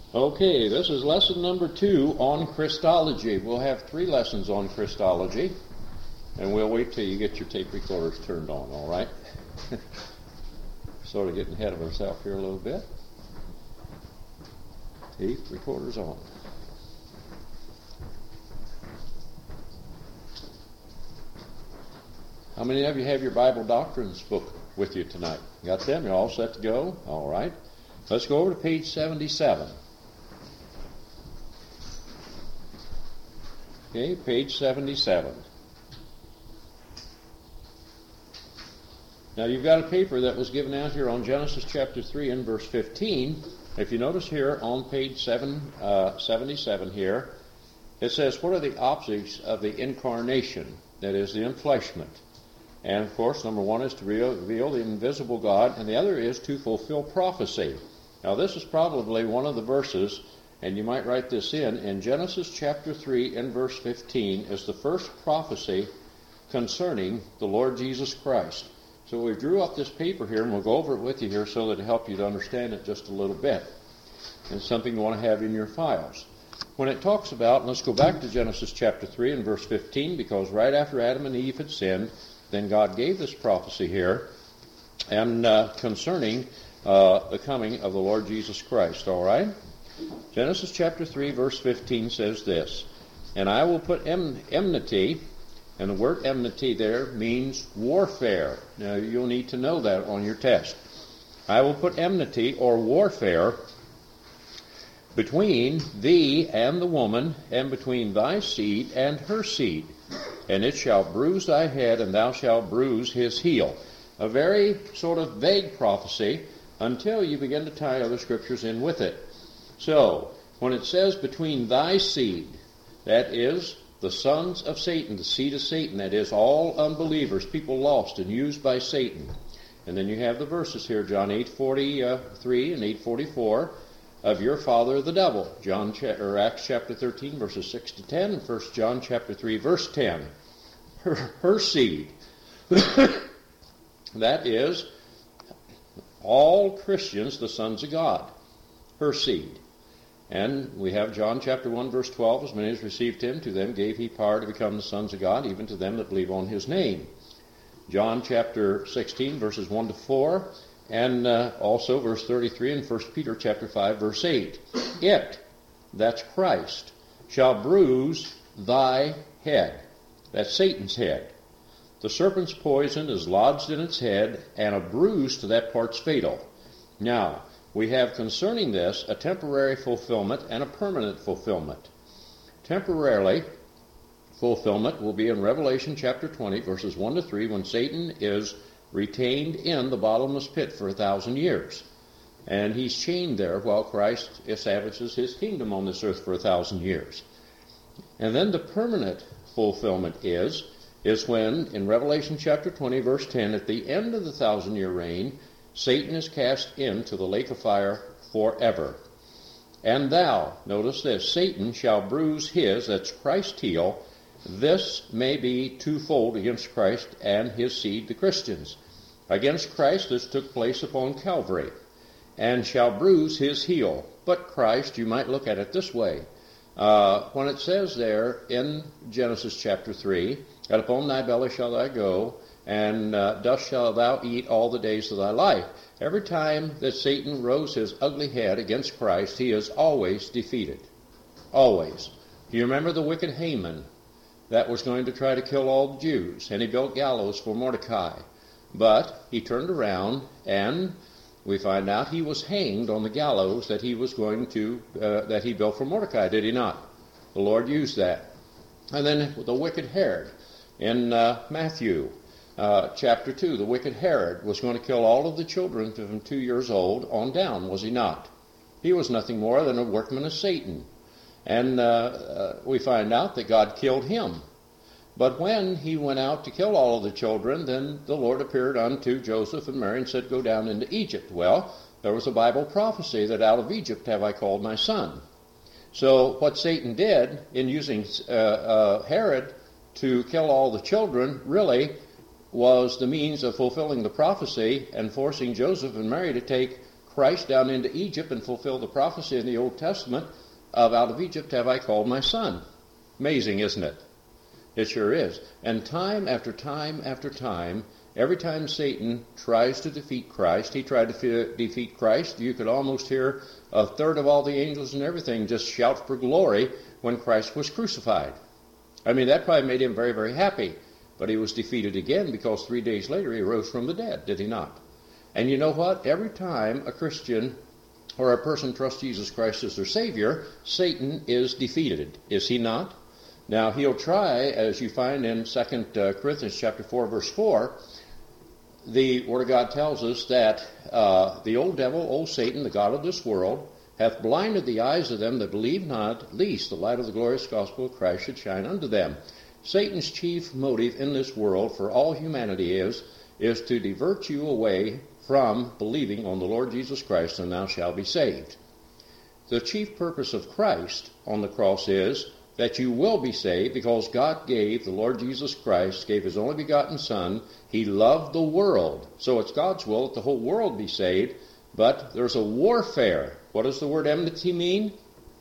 Okay, this is lesson number 2 on Christology. We'll have 3 lessons on Christology, and we'll wait till you get your tape recorders turned on, all right? Sort of getting ahead of ourselves here a little bit. Tape recorders on. How many of you have your Bible Doctrines book with you tonight? Got them? You're all set to go? All right. Let's go over to page 77. Okay, page 77. Now you've got a paper that was given out here on Genesis chapter 3 and verse 15. If you notice here on page 77 here, it says, what are the opposites of the incarnation? That is, the enfleshment. And of course, number 1 is to reveal the invisible God, and the other is to fulfill prophecy. Now this is probably one of the verses, and you might write this in Genesis chapter 3 and verse 15 is the first prophecy concerning the Lord Jesus Christ. So we drew up this paper here, and we'll go over it with you here so that it'll help you to understand it just a little bit. It's something you want to have in your files. When it talks about, let's go back to Genesis chapter 3 and verse 15, because right after Adam and Eve had sinned, then God gave this prophecy here, and concerning the coming of the Lord Jesus Christ, all right? Genesis chapter 3, verse 15 says this, and I will put enmity, and the word enmity there means warfare. Now, you'll need to know that on your test. I will put enmity or warfare between thee and the woman, and between thy seed and her seed. And it shall bruise thy head, and thou shalt bruise his heel. A very sort of vague prophecy until you begin to tie other scriptures in with it. So, when it says between thy seed, that is the sons of Satan, the seed of Satan, that is all unbelievers, people lost and used by Satan. And then you have the verses here, John 8:43 and 8:44, of your father the devil. Acts chapter 13, verses 6 to 10, and 1 John chapter 3, verse 10. Her seed. That is all Christians, the sons of God. Her seed. And we have John chapter 1, verse 12, as many as received him, to them gave he power to become the sons of God, even to them that believe on his name. John chapter 16, verses 1 to 4, and also verse 33 in 1 Peter chapter 5, verse 8. It, that's Christ, shall bruise thy head. That's Satan's head. The serpent's poison is lodged in its head, and a bruise to that part's fatal. Now, we have concerning this a temporary fulfillment and a permanent fulfillment. Temporarily, fulfillment will be in Revelation chapter 20, verses 1 to 3, when Satan is retained in the bottomless pit for 1,000 years. And he's chained there while Christ establishes his kingdom on this earth for 1,000 years. And then the permanent fulfillment is when, in Revelation chapter 20, verse 10, at the end of the 1,000-year reign, Satan is cast into the lake of fire forever. And thou, notice this, Satan shall bruise his, that's Christ's heel. This may be twofold against Christ and his seed, the Christians. Against Christ, this took place upon Calvary, and shall bruise his heel. But Christ, you might look at it this way. When it says there in Genesis chapter 3, that upon thy belly shall thou go, and dust shalt thou eat all the days of thy life. Every time that Satan rose his ugly head against Christ, he is always defeated. Always. Do you remember the wicked Haman that was going to try to kill all the Jews? And he built gallows for Mordecai. But he turned around, and we find out he was hanged on the gallows that he was going to, that he built for Mordecai, did he not? The Lord used that. And then the wicked Herod in Matthew chapter 2, the wicked Herod was going to kill all of the children from 2 years old on down, was he not? He was nothing more than a workman of Satan. And we find out that God killed him. But when he went out to kill all of the children, then the Lord appeared unto Joseph and Mary and said, go down into Egypt. Well, there was a Bible prophecy that out of Egypt have I called my son. So what Satan did in using Herod to kill all the children really was the means of fulfilling the prophecy and forcing Joseph and Mary to take Christ down into Egypt and fulfill the prophecy in the Old Testament of out of Egypt have I called my son. Amazing, isn't it? It sure is. And time after time after time, every time Satan tries to defeat Christ, he tried to defeat Christ. You could almost hear a third of all the angels and everything just shout for glory when Christ was crucified. I mean, that probably made him very, very happy. But he was defeated again because 3 days later he rose from the dead, did he not? And you know what? Every time a Christian or a person trusts Jesus Christ as their Savior, Satan is defeated, is he not? Now, he'll try, as you find in 2 Corinthians chapter 4, verse 4, the Word of God tells us that the old devil, old Satan, the god of this world, hath blinded the eyes of them that believe not, lest the light of the glorious gospel of Christ should shine unto them. Satan's chief motive in this world for all humanity is to divert you away from believing on the Lord Jesus Christ, and thou shalt be saved. The chief purpose of Christ on the cross is that you will be saved because God gave the Lord Jesus Christ, gave his only begotten Son. He loved the world. So it's God's will that the whole world be saved, but there's a warfare. What does the word enmity mean?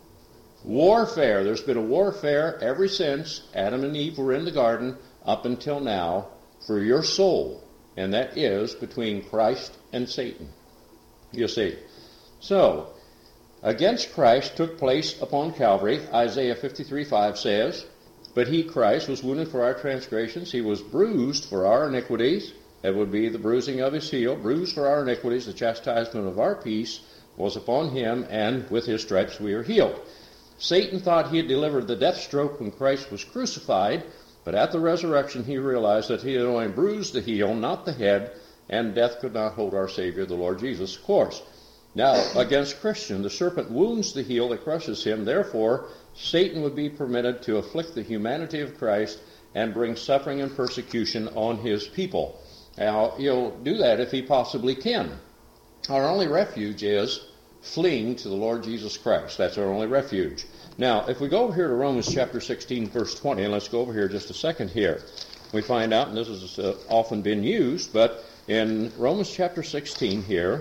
Warfare. There's been a warfare ever since Adam and Eve were in the garden up until now for your soul, and that is between Christ and Satan. You see. So, against Christ took place upon Calvary. Isaiah 53:5 says, "But he, Christ, was wounded for our transgressions. He was bruised for our iniquities." That would be the bruising of his heel. "Bruised for our iniquities, the chastisement of our peace was upon him, and with his stripes we are healed." Satan thought he had delivered the death stroke when Christ was crucified, but at the resurrection he realized that he had only bruised the heel, not the head, and death could not hold our Savior, the Lord Jesus, of course. Now, against Christian, the serpent wounds the heel that crushes him. Therefore, Satan would be permitted to afflict the humanity of Christ and bring suffering and persecution on his people. Now, he'll do that if he possibly can. Our only refuge is fleeing to the Lord Jesus Christ. That's our only refuge. Now, if we go over here to Romans chapter 16, verse 20, and let's go over here just a second here, we find out, and this has often been used, but in Romans chapter 16 here,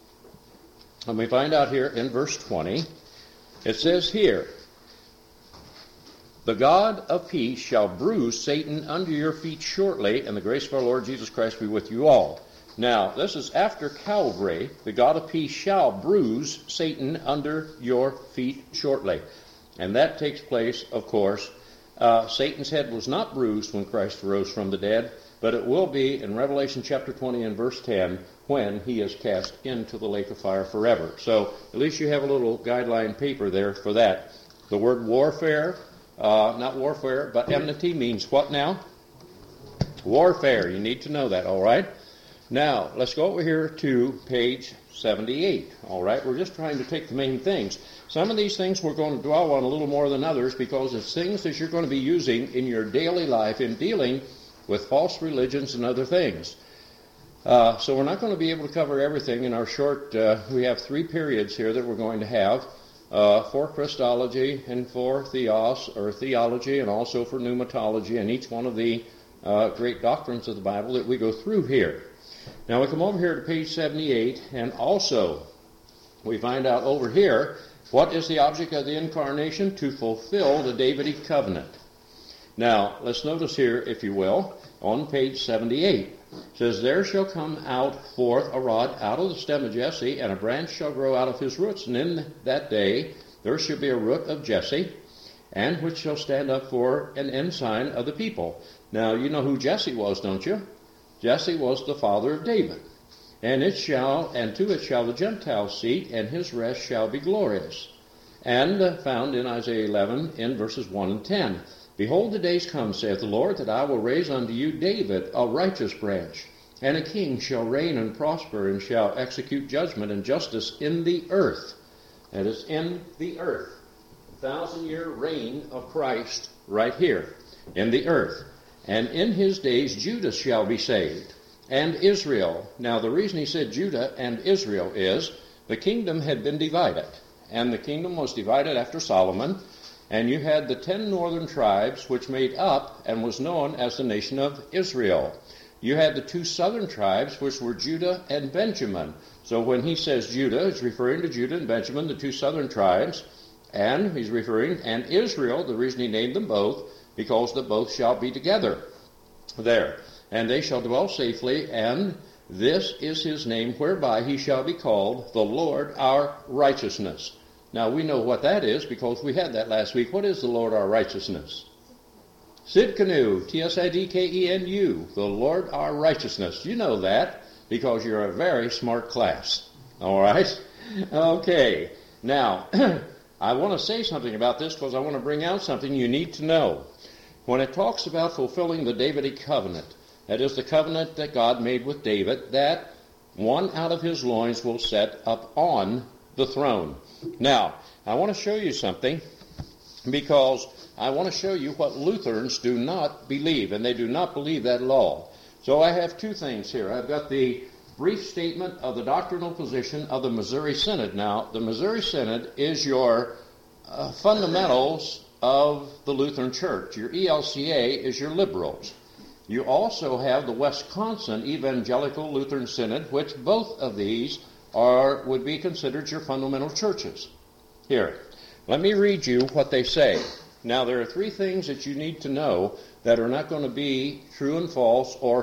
and we find out here in verse 20, it says here, "The God of peace shall bruise Satan under your feet shortly, and the grace of our Lord Jesus Christ be with you all." Now, this is after Calvary. The God of peace shall bruise Satan under your feet shortly. And that takes place, of course. Satan's head was not bruised when Christ rose from the dead, but it will be in Revelation chapter 20 and verse 10 when he is cast into the lake of fire forever. So at least you have a little guideline paper there for that. The word warfare, not warfare, but enmity means what now? Warfare. You need to know that, all right? Now, let's go over here to page 78, all right? We're just trying to take the main things. Some of these things we're going to dwell on a little more than others because it's things that you're going to be using in your daily life in dealing with false religions and other things. So we're not going to be able to cover everything in our short, we have 3 periods here that we're going to have for Christology and for theos, or theology, and also for pneumatology, and each one of the great doctrines of the Bible that we go through here. Now we come over here to page 78, and also we find out over here, what is the object of the incarnation? To fulfill the Davidic covenant. Now, let's notice here, if you will, on page 78. It says, "There shall come out forth a rod out of the stem of Jesse, and a branch shall grow out of his roots. And in that day there shall be a root of Jesse, and which shall stand up for an ensign of the people." Now, you know who Jesse was, don't you? Jesse was the father of David. "And to it shall the Gentiles seek, and his rest shall be glorious." And found in Isaiah 11 in verses 1 and 10. "Behold, the days come, saith the Lord, that I will raise unto you David a righteous branch, and a king shall reign and prosper, and shall execute judgment and justice in the earth." That is, in the earth. 1,000-year reign of Christ right here, in the earth. "And in his days Judah shall be saved, and Israel." Now, the reason he said Judah and Israel is the kingdom had been divided, and the kingdom was divided after Solomon, and you had the 10 northern tribes which made up and was known as the nation of Israel. you had the two southern tribes, which were Judah and Benjamin. So when he says Judah, he's referring to Judah and Benjamin, the two southern tribes, and he's referring, and Israel, the reason he named them both, because the both shall be together there. And they shall dwell safely, and this is his name, whereby he shall be called the Lord our righteousness. Now we know what that is, because we had that last week. What is the Lord our righteousness? Sidkenu, T-S-I-D-K-E-N-U, the Lord our righteousness. You know that because you're a very smart class. All right? Okay. Now, I want to say something about this because I want to bring out something you need to know. When it talks about fulfilling the Davidic covenant, that is the covenant that God made with David, that one out of his loins will set up on the throne. Now, I want to show you something because I want to show you what Lutherans do not believe, and they do not believe that law. So I have two things here. I've got the brief statement of the doctrinal position of the Missouri Synod. Now, the Missouri Synod is your fundamentals of the Lutheran Church. Your ELCA is your liberals. You also have the Wisconsin Evangelical Lutheran Synod, which both of these would be considered your fundamental churches. Here, let me read you what they say. Now, there are three things that you need to know that are not going to be true and false or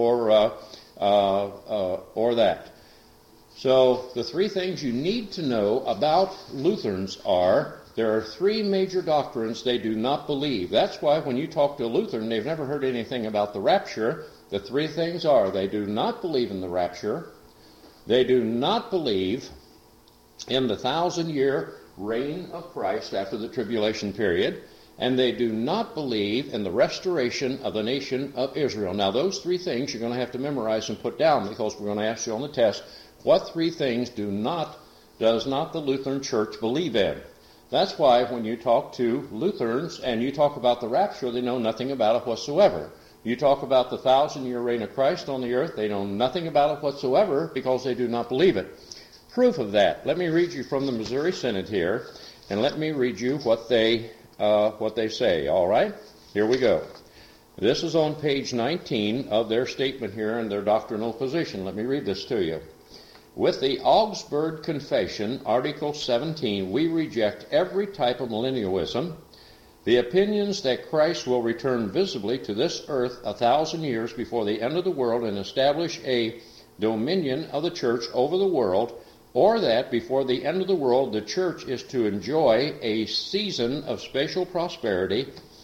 that. So, the three things you need to know about Lutherans are, there are three major doctrines they do not believe. That's why when you talk to a Lutheran, they've never heard anything about the rapture. The three things are, they do not believe in the rapture, they do not believe in the 1,000-year reign of Christ after the tribulation period, and they do not believe in the restoration of the nation of Israel. Now, those three things you're going to have to memorize and put down, because we're going to ask you on the test, what three things does not the Lutheran Church believe in? That's why when you talk to Lutherans and you talk about the rapture, they know nothing about it whatsoever. You talk about the 1,000-year reign of Christ on the earth, they know nothing about it whatsoever because they do not believe it. Proof of that. Let me read you from the Missouri Synod here, and let me read you what they say. All right? Here we go. This is on page 19 of their statement here and their doctrinal position. Let me read this to you. With the Augsburg Confession, Article 17, we reject every type of millennialism. The opinions that Christ will return visibly to this earth 1,000 years before the end of the world and establish a dominion of the church over the world, or that before the end of the world the church is to enjoy a season of spatial prosperity,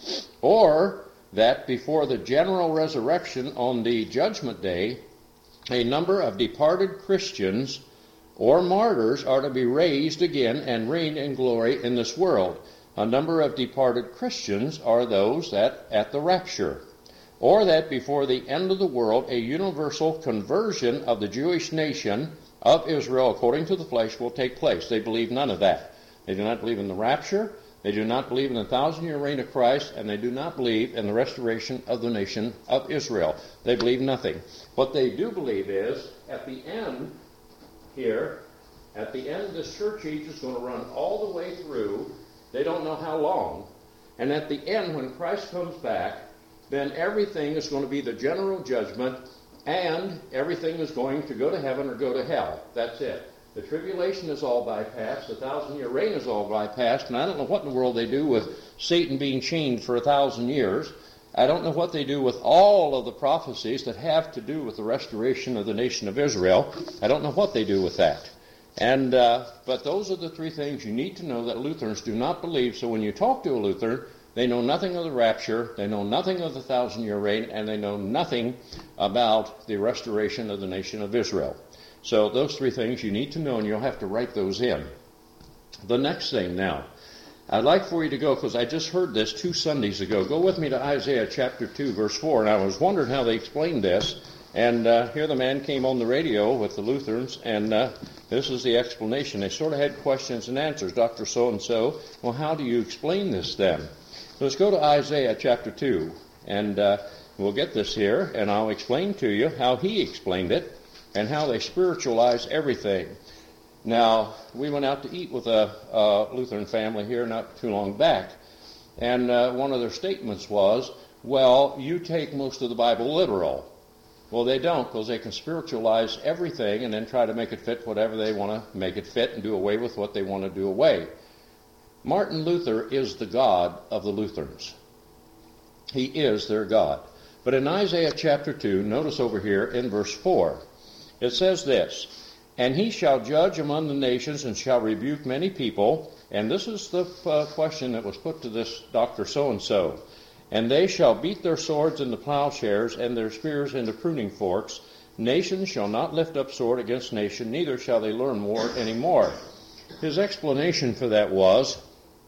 or that before the general resurrection on the judgment day, a number of departed Christians or martyrs are to be raised again and reign in glory in this world. A number of departed Christians are those that at the rapture, or that before the end of the world a universal conversion of the Jewish nation of Israel according to the flesh will take place. They believe none of that. They do not believe in the rapture, they do not believe in the 1,000-year reign of Christ, and they do not believe in the restoration of the nation of Israel. They believe nothing. What they do believe is, at the end here, at the end this church age is going to run all the way through. They don't know how long. And at the end, when Christ comes back, then everything is going to be the general judgment, and everything is going to go to heaven or go to hell. That's it. The tribulation is all bypassed. The 1,000-year reign is all bypassed. And I don't know what in the world they do with Satan being chained for 1,000 years. I don't know what they do with all of the prophecies that have to do with the restoration of the nation of Israel. I don't know what they do with that. And but those are the three things you need to know that Lutherans do not believe. So when you talk to a Lutheran, they know nothing of the rapture, they know nothing of the 1,000-year reign, and they know nothing about the restoration of the nation of Israel. So those three things you need to know, and you'll have to write those in. The next thing now, I'd like for you to go, because I just heard this 2 Sundays ago. Go with me to Isaiah chapter 2, verse 4, and I was wondering how they explained this. And here the man came on the radio with the Lutherans, and this is the explanation. They sort of had questions and answers. Dr. So-and-so, well, how do you explain this then? So let's go to Isaiah chapter 2, and we'll get this here, and I'll explain to you how he explained it and how they spiritualize everything. Now, we went out to eat with a Lutheran family here not too long back, and one of their statements was, well, you take most of the Bible literal. Well, they don't, because they can spiritualize everything and then try to make it fit whatever they want to make it fit and do away with what they want to do away. Martin Luther is the God of the Lutherans. He is their God. But in Isaiah chapter 2, notice over here in verse 4, it says this, "And he shall judge among the nations and shall rebuke many people." And this is the question that was put to this Dr. So-and-so. "And they shall beat their swords into plowshares and their spears into pruning forks. Nation shall not lift up sword against nation, neither shall they learn war any more." His explanation for that was,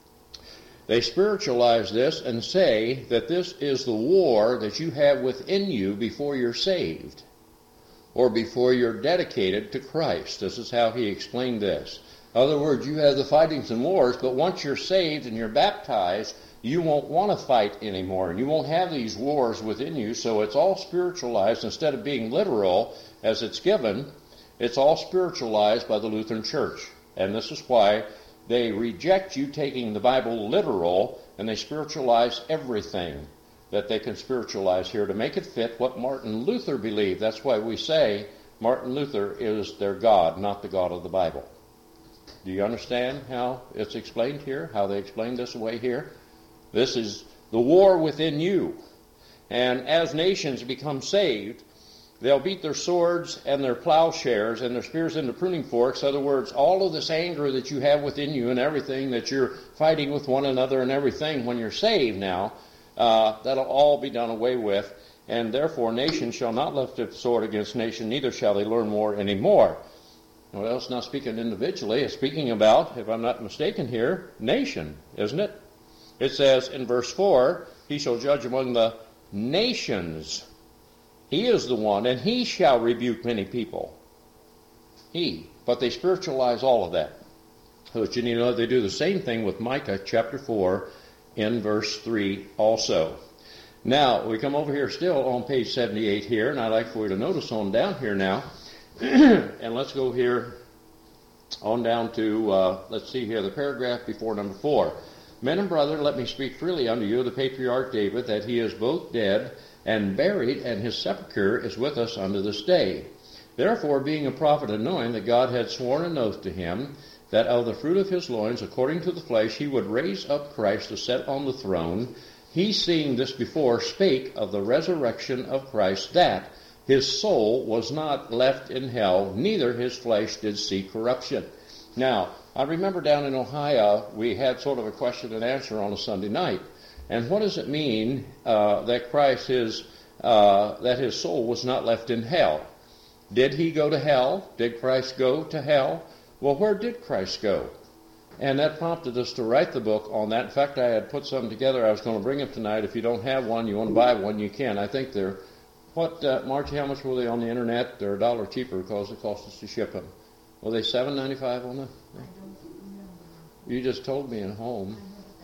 they spiritualize this and say that this is the war that you have within you before you're saved or before you're dedicated to Christ. This is how he explained this. In other words, you have the fightings and wars, but once you're saved and you're baptized, you won't want to fight anymore, and you won't have these wars within you, so it's all spiritualized. Instead of being literal as it's given, it's all spiritualized by the Lutheran Church. And this is why they reject you taking the Bible literal, and they spiritualize everything that they can spiritualize here to make it fit what Martin Luther believed. That's why we say Martin Luther is their God, not the God of the Bible. Do you understand how it's explained here, how they explain this away here? This is the war within you. And as nations become saved, they'll beat their swords and their plowshares and their spears into pruning forks. In other words, all of this anger that you have within you and everything that you're fighting with one another and everything, when you're saved now, that'll all be done away with. And therefore, nation shall not lift up sword against nation, neither shall they learn war anymore. Well, it's not speaking individually. It's speaking about, if I'm not mistaken here, nation, isn't it? It says in verse 4, he shall judge among the nations. He is the one, and he shall rebuke many people. He. But they spiritualize all of that. But you need to know they do the same thing with Micah chapter 4 in verse 3 also. Now, we come over here still on page 78 here, and I'd like for you to notice on down here now. And let's go here on down to, let's see here, the paragraph before number 4. "Men and brethren, let me speak freely unto you of the patriarch David, that he is both dead and buried, and his sepulchre is with us unto this day. Therefore, being a prophet, and knowing that God had sworn an oath to him, that of the fruit of his loins, according to the flesh, he would raise up Christ to sit on the throne, he, seeing this before, spake of the resurrection of Christ, that his soul was not left in hell, neither his flesh did see corruption." Now, I remember down in Ohio, we had sort of a question and answer on a Sunday night. And what does it mean that Christ that his soul was not left in hell? Did he go to hell? Did Christ go to hell? Well, where did Christ go? And that prompted us to write the book on that. In fact, I had put some together. I was going to bring them tonight. If you don't have one, you want to buy one, you can. I think they're, Margie, how much were they on the internet? They're $1 cheaper because it cost us to ship them. Were they $7.95 on the? I don't remember. You just told me at home.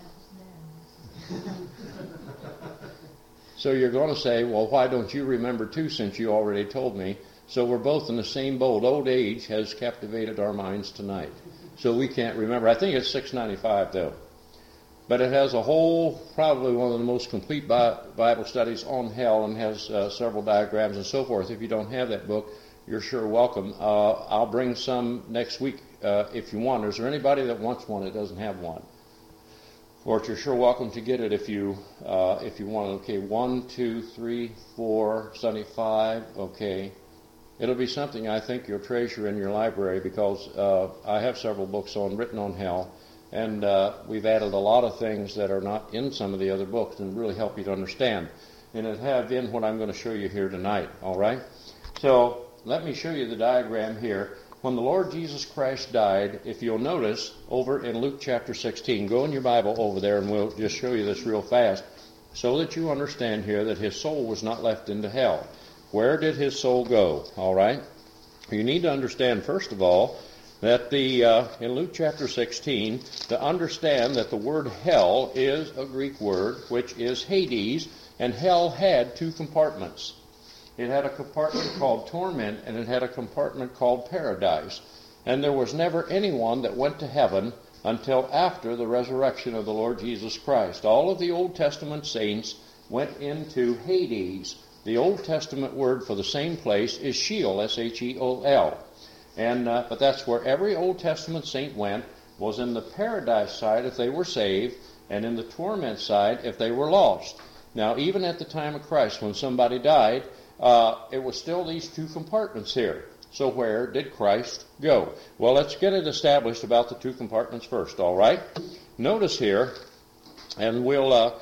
So you're going to say, well, why don't you remember too, since you already told me? So we're both in the same boat. Old age has captivated our minds tonight. So we can't remember. I think it's $6.95 though. But it has a whole, probably one of the most complete Bible studies on hell, and has several diagrams and so forth. If you don't have that book, you're sure welcome. I'll bring some next week if you want. Is there anybody that wants one that doesn't have one? Or you're sure welcome to get it if you want. Okay, 1, 2, 3, 4, 75. Okay, it'll be something I think you'll treasure in your library, because I have several books written on hell, and we've added a lot of things that are not in some of the other books and really help you to understand. And it have in what I'm going to show you here tonight. All right. So let me show you the diagram here. When the Lord Jesus Christ died, if you'll notice over in Luke chapter 16, go in your Bible over there and we'll just show you this real fast so that you understand here that his soul was not left into hell. Where did his soul go? All right. You need to understand, first of all, that in Luke chapter 16, to understand that the word hell is a Greek word, which is Hades, and hell had 2 compartments. It had a compartment called torment, and it had a compartment called paradise. And there was never anyone that went to heaven until after the resurrection of the Lord Jesus Christ. All of the Old Testament saints went into Hades, the Old Testament word for the same place is Sheol, S-H-E-O-L. But that's where every Old Testament saint went, was in the paradise side if they were saved, and in the torment side if they were lost. Now, even at the time of Christ, when somebody died, it was still these two compartments here. So where did Christ go? Well, let's get it established about the two compartments first, all right? Notice here, and we'll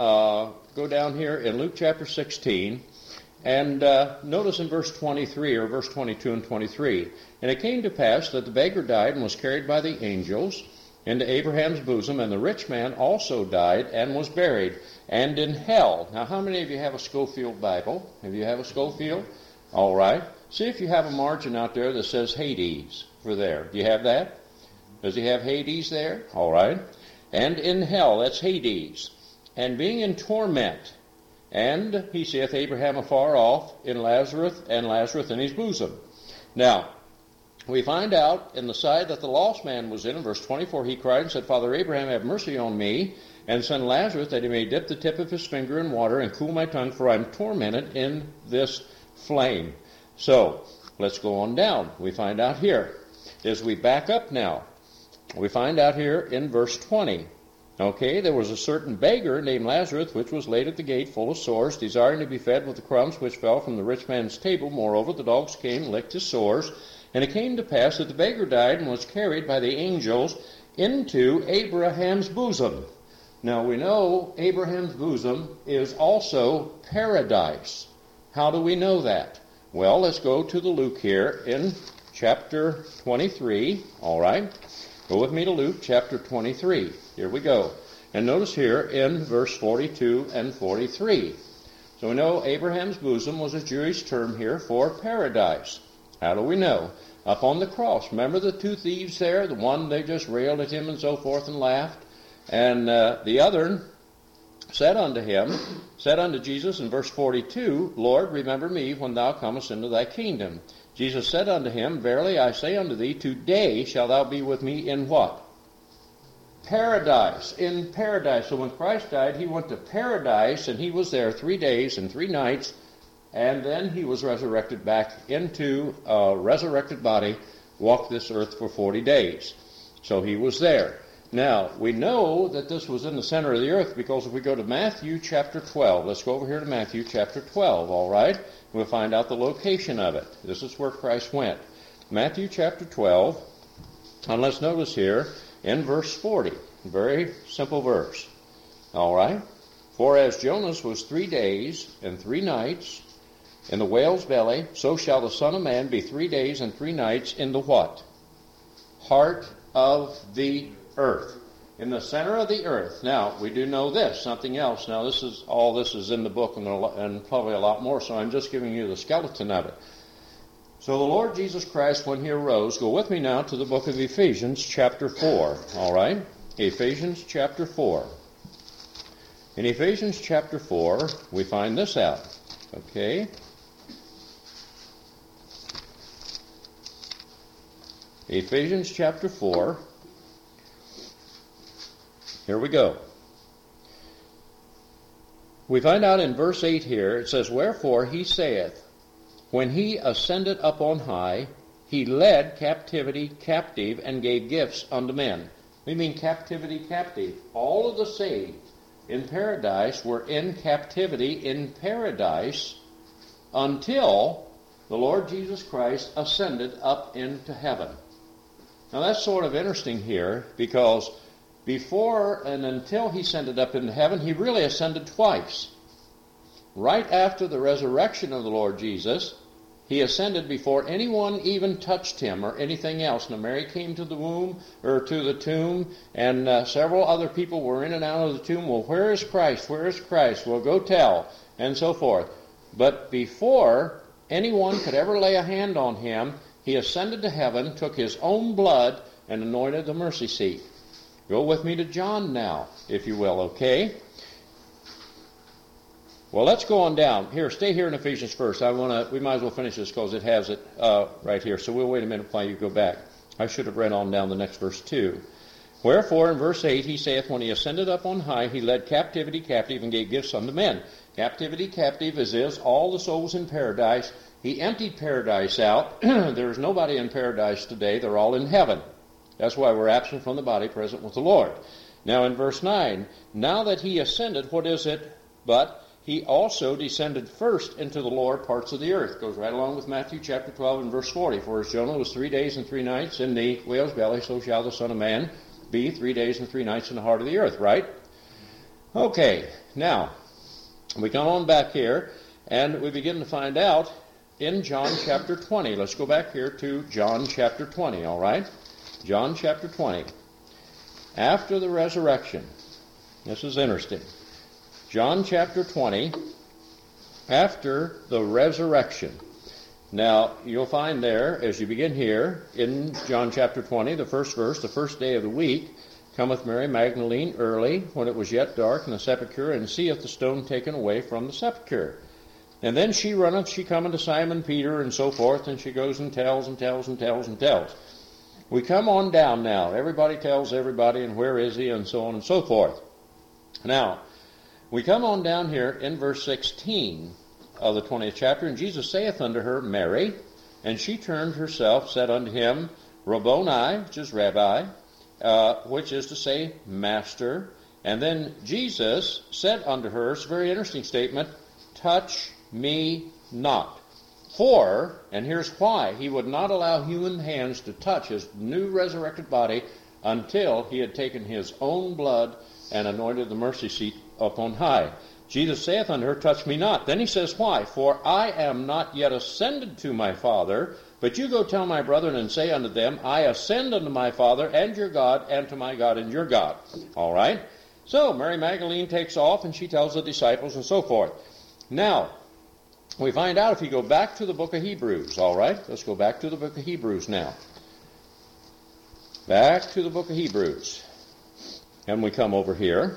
go down here in Luke chapter 16, and notice in verse 23, or verse 22 and 23, "And it came to pass that the beggar died and was carried by the angels into Abraham's bosom, and the rich man also died and was buried, and in hell." Now, how many of you have a Schofield Bible? Have you have a Schofield? All right. See if you have a margin out there that says Hades for there. Do you have that? Does he have Hades there? All right. "And in hell," that's Hades, "and being in torment, and he seeth Abraham afar off, and Lazarus in his bosom." Now, we find out in the side that the lost man was in verse 24, he cried and said, "Father Abraham, have mercy on me, and send Lazarus that he may dip the tip of his finger in water and cool my tongue, for I am tormented in this flame." So, let's go on down. We find out here, as we back up now, we find out here in verse 20. Okay, "There was a certain beggar named Lazarus, which was laid at the gate, full of sores, desiring to be fed with the crumbs which fell from the rich man's table. Moreover, the dogs came and licked his sores. And it came to pass that the beggar died and was carried by the angels into Abraham's bosom." Now, we know Abraham's bosom is also paradise. How do we know that? Well, let's go to the Luke here in chapter 23. All right. Go with me to Luke chapter 23. Here we go. And notice here in verse 42 and 43. So we know Abraham's bosom was a Jewish term here for paradise. How do we know? Up on the cross. Remember the two thieves there? The one, they just railed at him and so forth and laughed. And the other said unto Jesus in verse 42, "Lord, remember me when thou comest into thy kingdom." Jesus said unto him, "Verily I say unto thee, today shalt thou be with me in" what? Paradise. In paradise. So when Christ died, he went to paradise, and he was there 3 days and 3 nights, and then he was resurrected back into a resurrected body, walked this earth for 40 days. So he was there. Now, we know that this was in the center of the earth because if we go to Matthew chapter 12, let's go over here to Matthew chapter 12, all right? We'll find out the location of it. This is where Christ went. Matthew chapter 12, and let's notice here in verse 40, very simple verse, all right? "For as Jonas was 3 days and 3 nights in the whale's belly, so shall the Son of Man be 3 days and 3 nights in the" what? Heart of the earth. In the center of the earth. Now, we do know this, something else. Now, this is in the book and probably a lot more, so I'm just giving you the skeleton of it. So the Lord Jesus Christ, when he arose, go with me now to the book of Ephesians chapter 4. All right? Ephesians chapter 4. In Ephesians chapter 4, we find this out. Okay? Ephesians chapter 4. Here we go. We find out in verse 8 here, it says, "Wherefore he saith, when he ascended up on high, he led captivity captive and gave gifts unto men." We mean captivity captive. All of the saved in paradise were in captivity in paradise until the Lord Jesus Christ ascended up into heaven. Now that's sort of interesting here because before and until he ascended up into heaven, he really ascended twice. Right after the resurrection of the Lord Jesus, he ascended before anyone even touched him or anything else. Now Mary came to the tomb, and several other people were in and out of the tomb. Well, where is Christ? Where is Christ? Well, go tell, and so forth. But before anyone could ever lay a hand on him, he ascended to heaven, took his own blood, and anointed the mercy seat. Go with me to John now, if you will, okay? Well, let's go on down. Here, stay here in Ephesians first. We might as well finish this because it has it right here. So we'll wait a minute while you go back. I should have read on down the next verse too. "Wherefore, in verse 8, he saith, when he ascended up on high, he led captivity captive and gave gifts unto men." Captivity captive as is all the souls in paradise. He emptied paradise out. There's nobody in paradise today. They're all in heaven. That's why we're absent from the body, present with the Lord. Now in verse 9, now that he ascended, what is it? But he also descended first into the lower parts of the earth. Goes right along with Matthew chapter 12 and verse 40. For as Jonah was 3 days and 3 nights in the whale's belly, so shall the Son of Man be 3 days and 3 nights in the heart of the earth, right? Okay, now, we come on back here, and we begin to find out in John chapter 20. Let's go back here to John chapter 20, all right? John chapter 20. After the resurrection. This is interesting. John chapter 20, after the resurrection. Now, you'll find there, as you begin here, in John chapter 20, the first verse, the first day of the week, cometh Mary Magdalene early, when it was yet dark, in the sepulchre, and seeth the stone taken away from the sepulchre. And then she runneth, she cometh to Simon Peter, and so forth, and she goes and tells and tells and tells and tells. We come on down now. Everybody tells everybody, and where is he, and so on and so forth. Now, we come on down here in verse 16 of the 20th chapter, and Jesus saith unto her, Mary, and she turned herself, said unto him, Rabboni, which is Rabbi, which is to say, Master. And then Jesus said unto her, it's a very interesting statement, touch me not. For, and here's why, he would not allow human hands to touch his new resurrected body until he had taken his own blood and anointed the mercy seat up on high. Jesus saith unto her, touch me not. Then he says, why? For I am not yet ascended to my Father, but you go tell my brethren and say unto them, I ascend unto my Father and your God, and to my God and your God. All right? So Mary Magdalene takes off, and she tells the disciples and so forth. Now, we find out if you go back to the book of Hebrews, all right? Let's go back to the book of Hebrews now. Back to the book of Hebrews. And we come over here.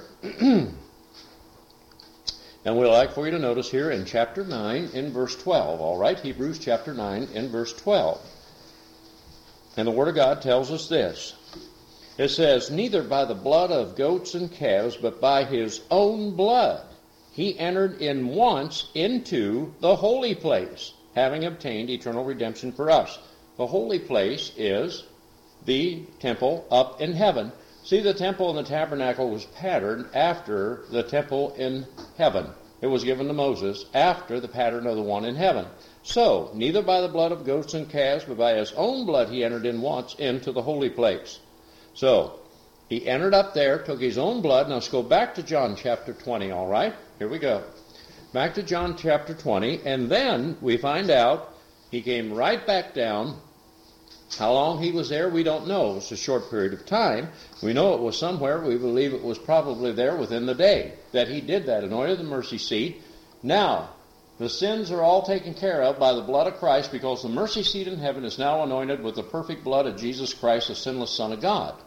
And we'd like for you to notice here in chapter 9 in verse 12, all right? Hebrews chapter 9 in verse 12. And the Word of God tells us this. It says, neither by the blood of goats and calves, but by his own blood he entered in once into the holy place, having obtained eternal redemption for us. The holy place is the temple up in heaven. See, the temple and the tabernacle was patterned after the temple in heaven. It was given to Moses after the pattern of the one in heaven. So, neither by the blood of goats and calves, but by his own blood he entered in once into the holy place. So, he entered up there, took his own blood. Now let's go back to John chapter 20, all right? Here we go. Back to John chapter 20, and then we find out he came right back down. How long he was there, we don't know. It's a short period of time. We know it was somewhere. We believe it was probably there within the day that he did that, anointed the mercy seat. Now, the sins are all taken care of by the blood of Christ, because the mercy seat in heaven is now anointed with the perfect blood of Jesus Christ, the sinless Son of God.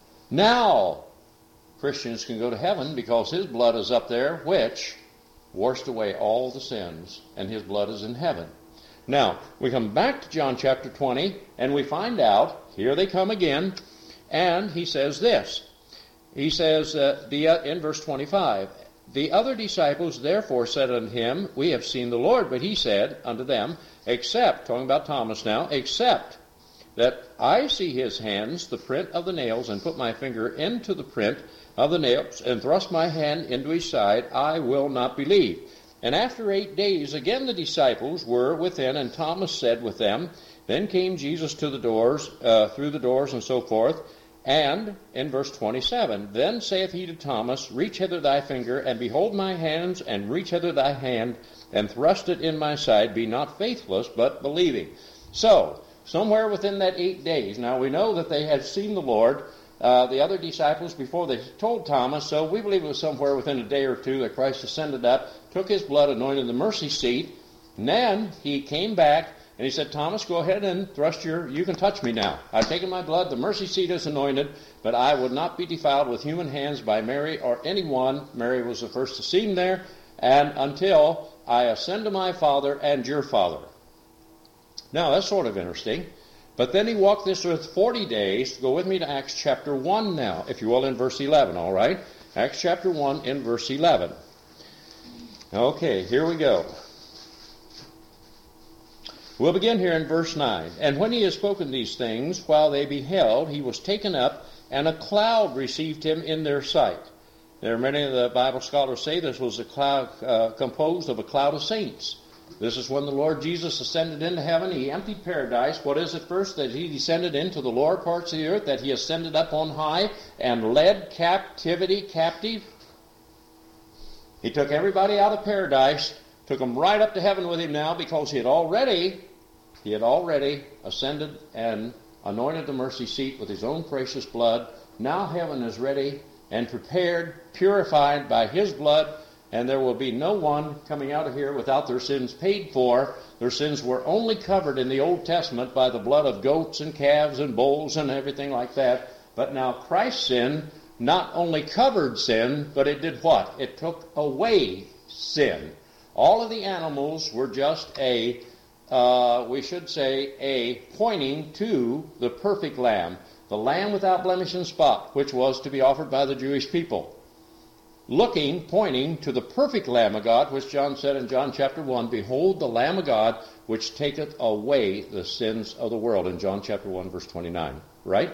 Now, Christians can go to heaven because his blood is up there, which washed away all the sins, and his blood is in heaven. Now, we come back to John chapter 20, and we find out, here they come again, and he says this. He says in verse 25, the other disciples therefore said unto him, we have seen the Lord. But he said unto them, except, talking about Thomas now, except that I see his hands, the print of the nails, and put my finger into the print of the nails, and thrust my hand into his side, I will not believe. And after 8 days, again the disciples were within, and Thomas said with them, then came Jesus to the doors, through the doors, and so forth. And in verse 27, then saith he to Thomas, reach hither thy finger, and behold my hands, and reach hither thy hand, and thrust it in my side. Be not faithless, but believing. So, somewhere within that 8 days, now we know that they had seen the Lord, the other disciples, before they told Thomas, so we believe it was somewhere within a day or two that Christ ascended up, took his blood, anointed the mercy seat, and then he came back, and he said, Thomas, go ahead and you can touch me now. I've taken my blood, the mercy seat is anointed, but I would not be defiled with human hands by Mary or anyone. Mary was the first to see him there, and until I ascend to my Father and your Father. Now, that's sort of interesting. But then he walked this earth 40 days. Go with me to Acts chapter 1 now, if you will, in verse 11, all right? Acts chapter 1 in verse 11. Okay, here we go. We'll begin here in verse 9. And when he had spoken these things, while they beheld, he was taken up, and a cloud received him in their sight. There are many of the Bible scholars say this was a cloud composed of a cloud of saints. This is when the Lord Jesus ascended into heaven. He emptied paradise. What is it first? That he descended into the lower parts of the earth, that he ascended up on high and led captivity captive. He took everybody out of paradise, took them right up to heaven with him now, because he had already ascended and anointed the mercy seat with his own precious blood. Now heaven is ready and prepared, purified by his blood, and there will be no one coming out of here without their sins paid for. Their sins were only covered in the Old Testament by the blood of goats and calves and bulls and everything like that. But now Christ's sin not only covered sin, but it did what? It took away sin. All of the animals were just a pointing to the perfect lamb, the lamb without blemish and spot, which was to be offered by the Jewish people. Pointing to the perfect Lamb of God, which John said in John chapter 1, behold the Lamb of God, which taketh away the sins of the world, in John chapter 1, verse 29. Right?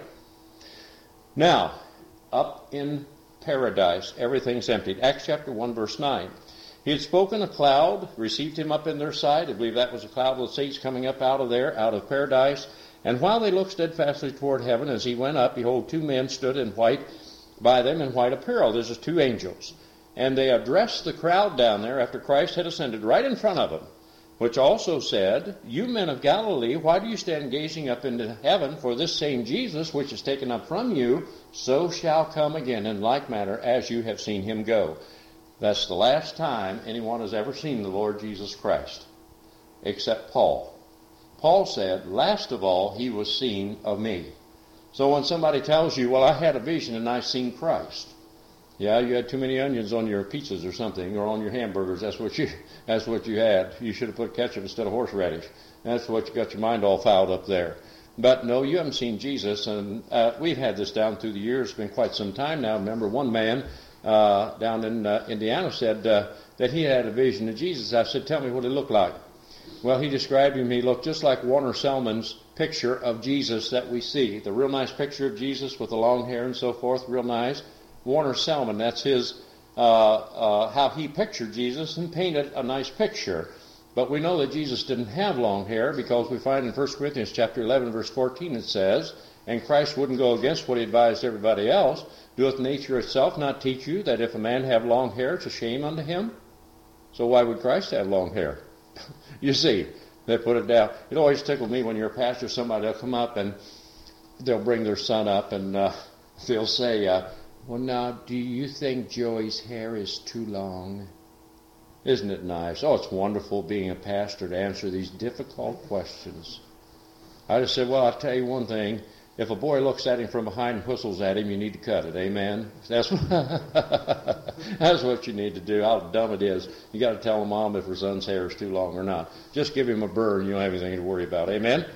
Now, up in paradise, everything's emptied. Acts chapter 1, verse 9. He had spoken, a cloud received him up in their sight. I believe that was a cloud of saints coming up out of there, out of paradise. And while they looked steadfastly toward heaven, as he went up, behold, two men stood in white by them in white apparel. This is two angels. And they addressed the crowd down there after Christ had ascended right in front of them, which also said, you men of Galilee, why do you stand gazing up into heaven? For this same Jesus, which is taken up from you, so shall come again in like manner as you have seen him go. That's the last time anyone has ever seen the Lord Jesus Christ, except Paul. Paul said, last of all, he was seen of me. So when somebody tells you, well, I had a vision and I seen Christ. Yeah, you had too many onions on your pizzas or something, or on your hamburgers. That's what you had. You should have put ketchup instead of horseradish. That's what you got your mind all fouled up there. But no, you haven't seen Jesus, and we've had this down through the years. It's been quite some time now. Remember, one man down in Indiana said that he had a vision of Jesus. I said, tell me what it looked like. Well, he described him. He looked just like Warner Selman's picture of Jesus that we see. The real nice picture of Jesus with the long hair and so forth, real nice. Warner Selman, that's his, how he pictured Jesus and painted a nice picture. But we know that Jesus didn't have long hair, because we find in 1 Corinthians chapter 11, verse 14, it says, and Christ wouldn't go against what he advised everybody else. Doeth nature itself not teach you that if a man have long hair, it's a shame unto him? So why would Christ have long hair? You see, they put it down. It always tickled me when you're a pastor, somebody will come up and they'll bring their son up and they'll say, well, now, do you think Joey's hair is too long? Isn't it nice? Oh, it's wonderful being a pastor to answer these difficult questions. I just said, well, I'll tell you one thing. If a boy looks at him from behind and whistles at him, you need to cut it. Amen? That's what you need to do. How dumb it is. You got to tell a mom if her son's hair is too long or not. Just give him a burr and you don't have anything to worry about. Amen?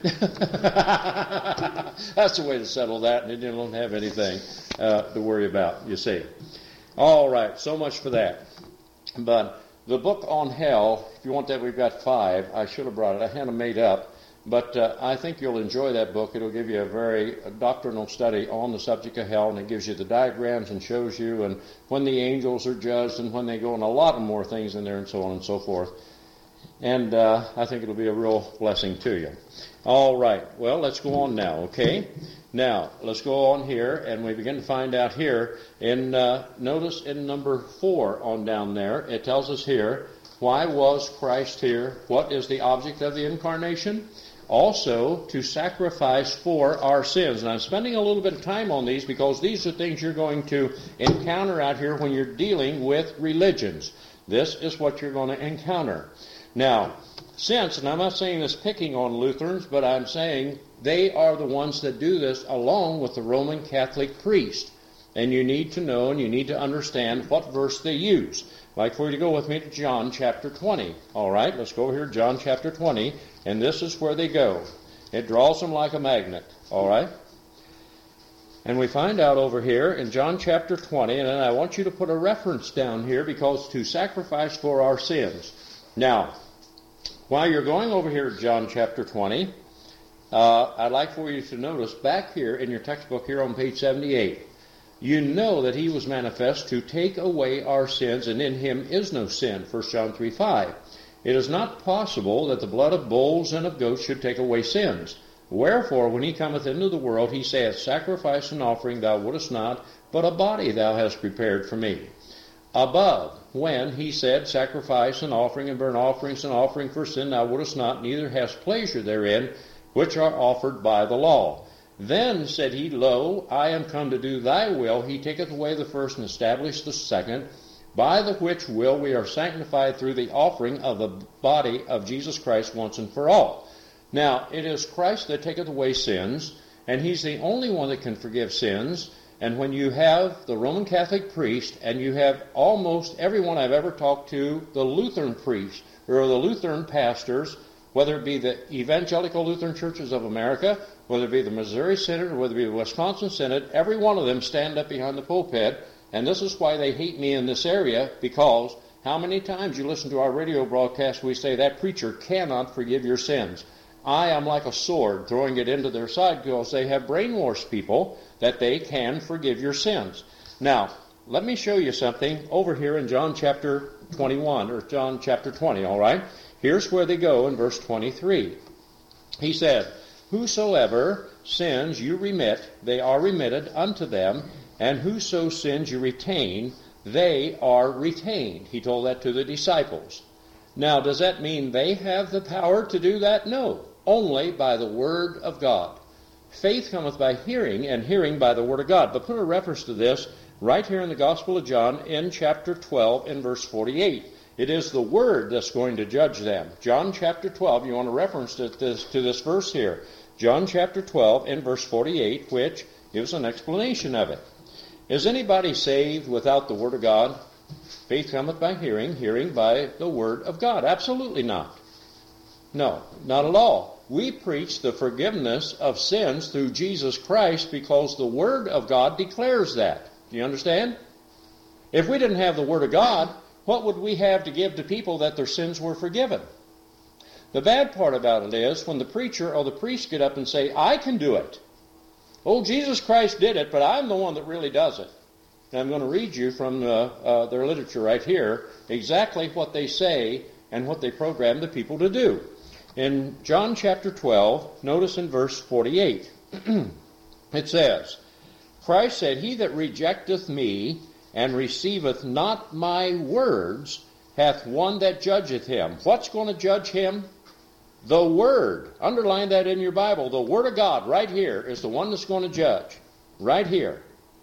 That's the way to settle that, and you don't have anything to worry about, you see. All right, so much for that. But the book on hell, if you want that, we've got 5. I should have brought it. I had them made up. But I think you'll enjoy that book. It'll give you a very doctrinal study on the subject of hell, and it gives you the diagrams and shows you and when the angels are judged and when they go, and a lot of more things in there and so on and so forth. And I think it'll be a real blessing to you. All right. Well, let's go on now, okay? Now, let's go on here, and we begin to find out here in, notice in number 4 on down there, it tells us here, why was Christ here? What is the object of the incarnation? Also, to sacrifice for our sins. And I'm spending a little bit of time on these because these are things you're going to encounter out here when you're dealing with religions. This is what you're going to encounter. Now, and I'm not saying this picking on Lutherans, but I'm saying they are the ones that do this along with the Roman Catholic priest. And you need to know and you need to understand what verse they use. Like for you to go with me to John chapter 20. All right, let's go over here, John chapter 20. And this is where they go. It draws them like a magnet. All right? And we find out over here in John chapter 20, and then I want you to put a reference down here because to sacrifice for our sins. Now, while you're going over here to John chapter 20, I'd like for you to notice back here in your textbook here on page 78, you know that he was manifest to take away our sins, and in him is no sin, 1 John 3:5. It is not possible that the blood of bulls and of goats should take away sins. Wherefore, when he cometh into the world, he saith, Sacrifice and offering thou wouldest not, but a body thou hast prepared for me. Above, when he said, Sacrifice and offering and burnt offerings and offering for sin thou wouldest not, neither hast pleasure therein, which are offered by the law. Then said he, Lo, I am come to do thy will. He taketh away the first and established the second, by the which will we are sanctified through the offering of the body of Jesus Christ once and for all. Now, it is Christ that taketh away sins, and he's the only one that can forgive sins. And when you have the Roman Catholic priest, and you have almost everyone I've ever talked to, the Lutheran priests, or the Lutheran pastors, whether it be the Evangelical Lutheran Churches of America, whether it be the Missouri Synod, or whether it be the Wisconsin Synod, every one of them stand up behind the pulpit, and this is why they hate me in this area, because how many times you listen to our radio broadcast, we say that preacher cannot forgive your sins. I am like a sword throwing it into their side because they have brainwashed people that they can forgive your sins. Now, let me show you something over here in John chapter 21, or John chapter 20, all right? Here's where they go in verse 23. He said, Whosoever sins you remit, they are remitted unto them, and whoso sins you retain, they are retained. He told that to the disciples. Now, does that mean they have the power to do that? No. Only by the Word of God. Faith cometh by hearing, and hearing by the Word of God. But put a reference to this right here in the Gospel of John in chapter 12 in verse 48. It is the Word that's going to judge them. John chapter 12, you want to reference to this verse here. John chapter 12 in verse 48, which gives an explanation of it. Is anybody saved without the Word of God? Faith cometh by hearing, hearing by the Word of God. Absolutely not. No, not at all. We preach the forgiveness of sins through Jesus Christ because the Word of God declares that. Do you understand? If we didn't have the Word of God, what would we have to give to people that their sins were forgiven? The bad part about it is when the preacher or the priest get up and say, I can do it. Oh, Jesus Christ did it, but I'm the one that really does it. And I'm going to read you from their literature right here exactly what they say and what they program the people to do. In John chapter 12, notice in verse 48, it says, Christ said, He that rejecteth me and receiveth not my words hath one that judgeth him. What's going to judge him? The Word. Underline that in your Bible. The Word of God right here is the one that's going to judge. Right here.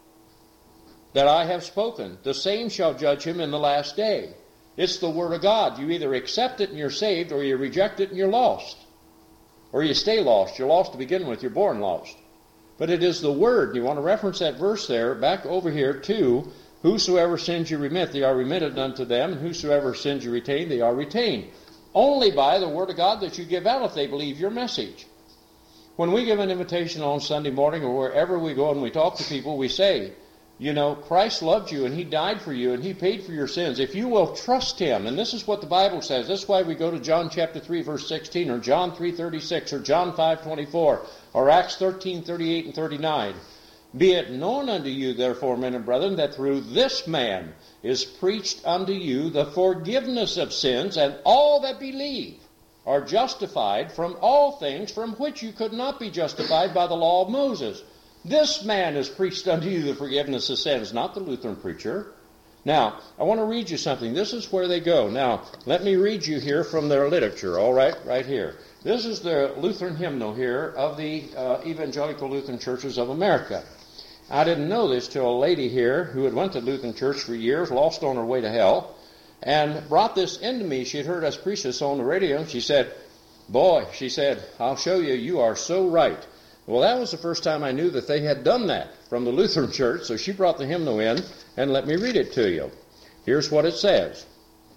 That I have spoken. The same shall judge him in the last day. It's the Word of God. You either accept it and you're saved, or you reject it and you're lost. Or you stay lost. You're lost to begin with. You're born lost. But it is the Word. You want to reference that verse there, back over here to, Whosoever sins you remit, they are remitted unto them, and whosoever sins you retain, they are retained. Only by the Word of God that you give out if they believe your message. When we give an invitation on Sunday morning or wherever we go and we talk to people, we say, you know, Christ loved you and He died for you and He paid for your sins. If you will trust Him, and this is what the Bible says. That's why we go to John chapter 3 verse 16 or John 3:36 or John 5:24 or Acts 13:38 and 39. Be it known unto you, therefore, men and brethren, that through this man is preached unto you the forgiveness of sins, and all that believe are justified from all things from which you could not be justified by the law of Moses. This man is preached unto you the forgiveness of sins, not the Lutheran preacher. Now, I want to read you something. This is where they go. Now, let me read you here from their literature, all right here. This is the Lutheran hymnal here of the Evangelical Lutheran Churches of America. I didn't know this till a lady here who had went to Lutheran church for years, lost on her way to hell, and brought this into me. She had heard us preach this on the radio. She said, boy, she said, I'll show you, you are so right. Well, that was the first time I knew that they had done that from the Lutheran church, so she brought the hymnal in and let me read it to you. Here's what it says.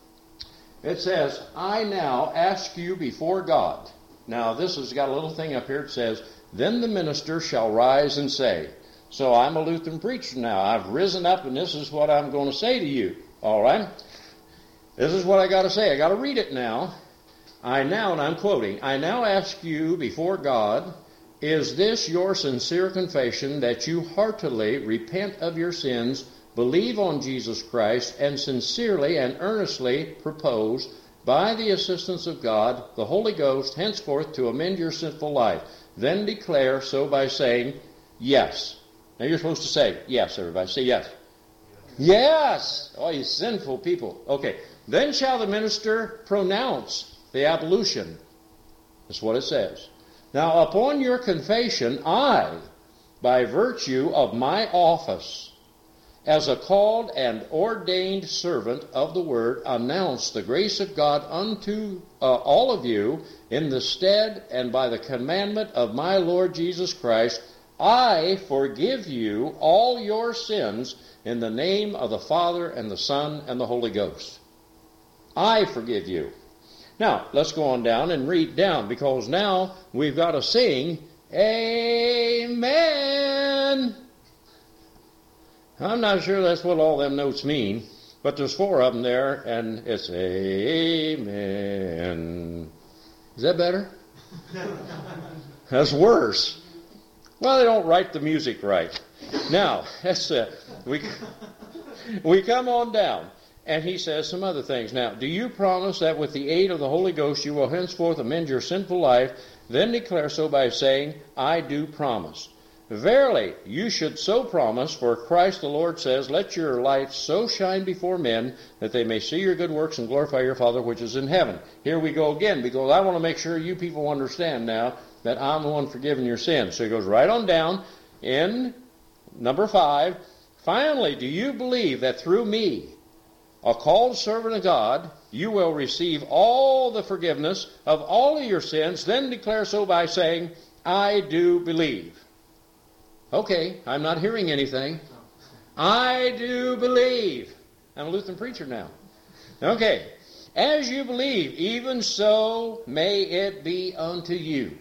It says, I now ask you before God. Now, this has got a little thing up here that says, Then the minister shall rise and say, So I'm a Lutheran preacher now. I've risen up, and this is what I'm going to say to you. All right? This is what I got to say. I got to read it now. And I'm quoting, I now ask you before God, is this your sincere confession that you heartily repent of your sins, believe on Jesus Christ, and sincerely and earnestly propose, by the assistance of God, the Holy Ghost, henceforth to amend your sinful life? Then declare so by saying, yes. Now you're supposed to say, yes, everybody. Say yes. Yes! Oh, you sinful people. Okay. Then shall the minister pronounce the ablution. That's what it says. Now, upon your confession, I, by virtue of my office, as a called and ordained servant of the Word, announce the grace of God unto all of you in the stead and by the commandment of my Lord Jesus Christ. I forgive you all your sins in the name of the Father and the Son and the Holy Ghost. I forgive you. Now, let's go on down and read down, because now we've got to sing, Amen. I'm not sure that's what all them notes mean, but there's 4 of them there, and it's Amen. Is that better? That's worse. Well, they don't write the music right. Now, that's we come on down. And he says some other things. Now, do you promise that with the aid of the Holy Ghost you will henceforth amend your sinful life? Then declare so by saying, I do promise. Verily, you should so promise, for Christ the Lord says, let your light so shine before men that they may see your good works and glorify your Father which is in heaven. Here we go again, because I want to make sure you people understand now that I'm the one forgiving your sins. So he goes right on down in number 5. Finally, do you believe that through me, a called servant of God, you will receive all the forgiveness of all of your sins? Then declare so by saying, I do believe. Okay, I'm not hearing anything. I do believe. I'm a Lutheran preacher now. Okay, as you believe, even so may it be unto you.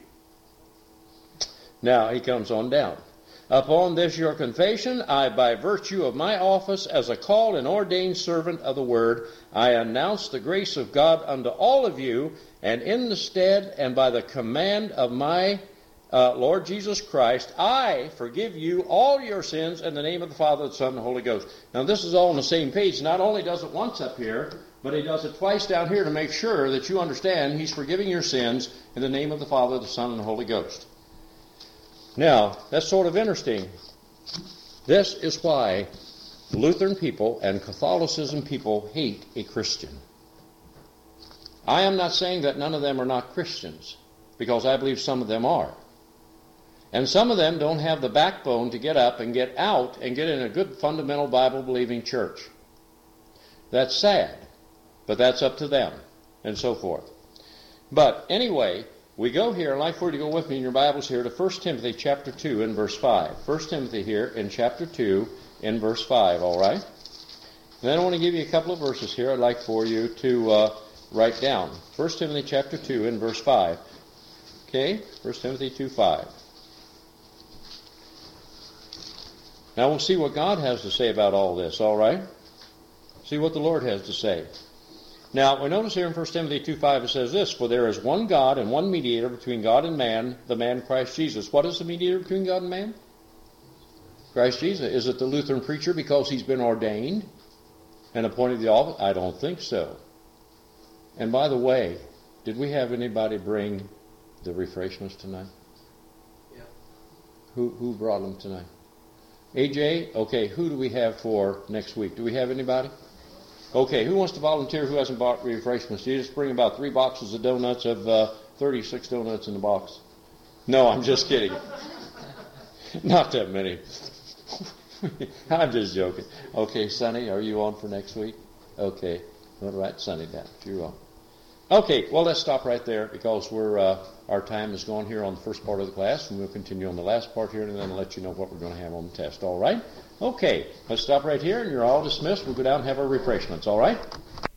Now he comes on down. Upon this your confession, I, by virtue of my office as a called and ordained servant of the Word, I announce the grace of God unto all of you, and in the stead and by the command of my Lord Jesus Christ, I forgive you all your sins in the name of the Father, the Son, and the Holy Ghost. Now this is all on the same page. Not only does it once up here, but he does it twice down here to make sure that you understand he's forgiving your sins in the name of the Father, the Son, and the Holy Ghost. Now, that's sort of interesting. This is why Lutheran people and Catholicism people hate a Christian. I am not saying that none of them are not Christians, because I believe some of them are. And some of them don't have the backbone to get up and get out and get in a good fundamental Bible-believing church. That's sad, but that's up to them, and so forth. But anyway, we go here, I'd like for you to go with me in your Bibles here to 1 Timothy chapter 2 and verse 5. 1 Timothy here in chapter 2 in verse 5, all right? And then I want to give you a couple of verses here I'd like for you to write down. 1 Timothy chapter 2 in verse 5. Okay, 1 Timothy 2:5. Now we'll see what God has to say about all this, all right? See what the Lord has to say. Now, we notice here in 1 Timothy 2:5 it says this, for there is one God and one mediator between God and man, the man Christ Jesus. What is the mediator between God and man? Christ Jesus. Is it the Lutheran preacher because he's been ordained and appointed to the office? I don't think so. And by the way, did we have anybody bring the refreshments tonight? Yeah. Who brought them tonight? AJ? Okay, who do we have for next week? Do we have anybody? Okay, who wants to volunteer who hasn't bought refreshments? You just bring about 3 boxes of donuts of 36 donuts in the box. No, I'm just kidding. Not that many. I'm just joking. Okay, Sonny, are you on for next week? Okay. All right, Sonny down. You're on. Okay, well, let's stop right there because our time is gone here on the first part of the class, and we'll continue on the last part here and then let you know what we're going to have on the test. All right? Okay, let's stop right here, and you're all dismissed. We'll go down and have our refreshments. All right?